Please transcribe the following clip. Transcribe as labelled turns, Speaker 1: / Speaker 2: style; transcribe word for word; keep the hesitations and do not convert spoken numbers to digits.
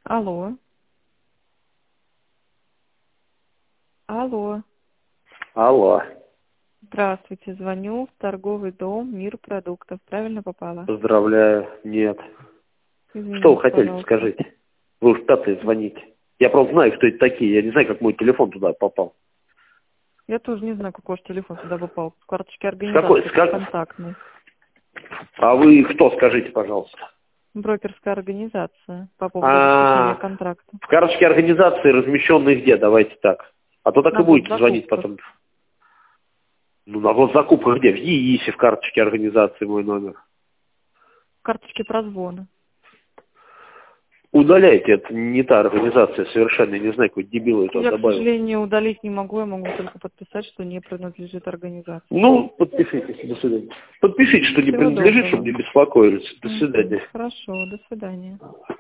Speaker 1: Алло. Алло.
Speaker 2: Алло.
Speaker 1: Здравствуйте, звоню в торговый дом «Мир продуктов». Правильно попала?
Speaker 2: Поздравляю. Нет.
Speaker 1: Извините,
Speaker 2: Что вы хотели,
Speaker 1: пожалуйста.
Speaker 2: скажите? Вы уж пятые звоните. Я просто знаю, кто это такие. Я не знаю, как мой телефон туда попал.
Speaker 1: Я тоже не знаю, какой ваш телефон туда попал. С карточки
Speaker 2: С какой?
Speaker 1: организации
Speaker 2: С как...
Speaker 1: контактной.
Speaker 2: А вы кто, скажите, пожалуйста?
Speaker 1: Брокерская организация по поводу заключения
Speaker 2: А,
Speaker 1: контракта.
Speaker 2: в карточке организации размещенные где? Давайте так. А то так
Speaker 1: На
Speaker 2: и будете звонить
Speaker 1: госзакупках.
Speaker 2: потом. Ну, на госзакупках где? В ЕИСе в карточке организации мой номер.
Speaker 1: Карточки прозвона.
Speaker 2: Удаляйте, это не та организация совершенно. Я не знаю, какой дебил я туда
Speaker 1: Я, к
Speaker 2: добавил.
Speaker 1: сожалению, удалить не могу, я могу только подписать, что не принадлежит организации.
Speaker 2: Ну, подпишитесь. До свидания. Подпишите, что не
Speaker 1: Всего
Speaker 2: принадлежит,
Speaker 1: доброго.
Speaker 2: чтобы не беспокоились. До
Speaker 1: Мгм.
Speaker 2: свидания.
Speaker 1: Хорошо, до свидания.